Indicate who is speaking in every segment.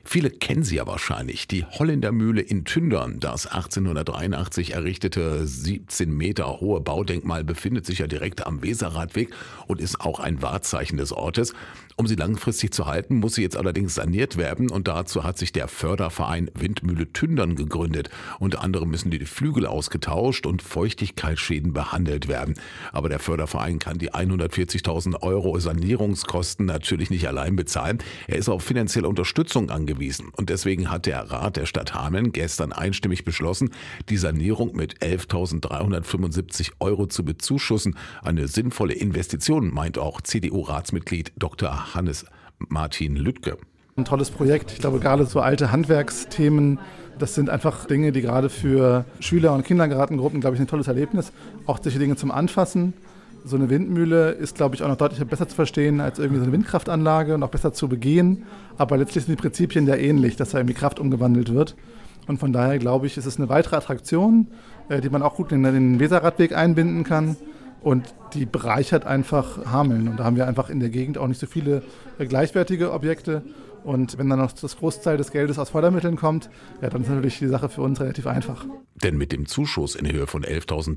Speaker 1: Viele kennen sie ja wahrscheinlich. Die Holländermühle in Tündern, das 1883 errichtete 17 Meter hohe Baudenkmal, befindet sich ja direkt am Weserradweg und ist auch ein Wahrzeichen des Ortes. Um sie langfristig zu halten, muss sie jetzt allerdings saniert werden und dazu hat sich der Förderverein Windmühle Tündern gegründet. Unter anderem müssen die Flügel ausgetauscht und Feuchtigkeitsschäden behandelt werden. Aber der Förderverein kann die 140.000 Euro Sanierungskosten natürlich nicht allein bezahlen. Er ist auf finanzielle Unterstützung angewiesen. Und deswegen hat der Rat der Stadt Hameln gestern einstimmig beschlossen, die Sanierung mit 11.375 Euro zu bezuschussen. Eine sinnvolle Investition, meint auch CDU-Ratsmitglied Dr. Hannes-Martin Lüttke.
Speaker 2: Ein tolles Projekt. Ich glaube, gerade so alte Handwerksthemen, das sind einfach Dinge, die gerade für Schüler- und Kindergartengruppen, glaube ich, ein tolles Erlebnis. Auch solche Dinge zum Anfassen. So eine Windmühle ist, glaube ich, auch noch deutlich besser zu verstehen als irgendwie so eine Windkraftanlage und auch besser zu begehen. Aber letztlich sind die Prinzipien ja ähnlich, dass da irgendwie Kraft umgewandelt wird. Und von daher, glaube ich, ist es eine weitere Attraktion, die man auch gut in den Weserradweg einbinden kann. Und die bereichert einfach Hameln. Und da haben wir einfach in der Gegend auch nicht so viele gleichwertige Objekte. Und wenn dann noch das Großteil des Geldes aus Fördermitteln kommt, ja, dann ist natürlich die Sache für uns relativ einfach.
Speaker 1: Denn mit dem Zuschuss in Höhe von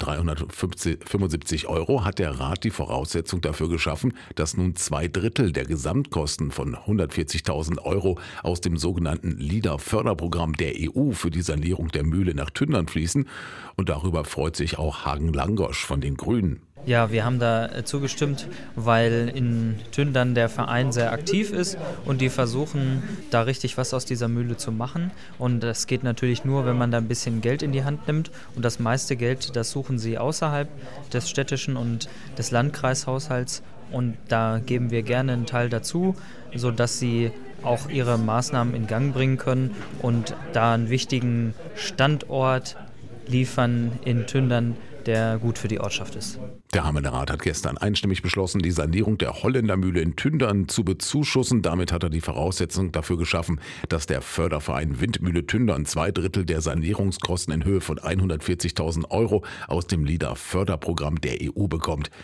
Speaker 1: 11.375 Euro hat der Rat die Voraussetzung dafür geschaffen, dass nun 2/3 der Gesamtkosten von 140.000 Euro aus dem sogenannten LIDA-Förderprogramm der EU für die Sanierung der Mühle nach Tündern fließen. Und darüber freut sich auch Hagen Langosch von den Grünen.
Speaker 3: Ja, wir haben da zugestimmt, weil in Tündern der Verein sehr aktiv ist und die versuchen, da richtig was aus dieser Mühle zu machen. Und das geht natürlich nur, wenn man da ein bisschen Geld in die Hand nimmt. Und das meiste Geld, das suchen sie außerhalb des städtischen und des Landkreishaushalts. Und da geben wir gerne einen Teil dazu, sodass sie auch ihre Maßnahmen in Gang bringen können und da einen wichtigen Standort liefern in Tündern, der gut für die Ortschaft ist.
Speaker 1: Der Hamelner Rat hat gestern einstimmig beschlossen, die Sanierung der Holländermühle in Tündern zu bezuschussen. Damit hat er die Voraussetzung dafür geschaffen, dass der Förderverein Windmühle Tündern 2/3 der Sanierungskosten in Höhe von 140.000 Euro aus dem LIDA-Förderprogramm der EU bekommt.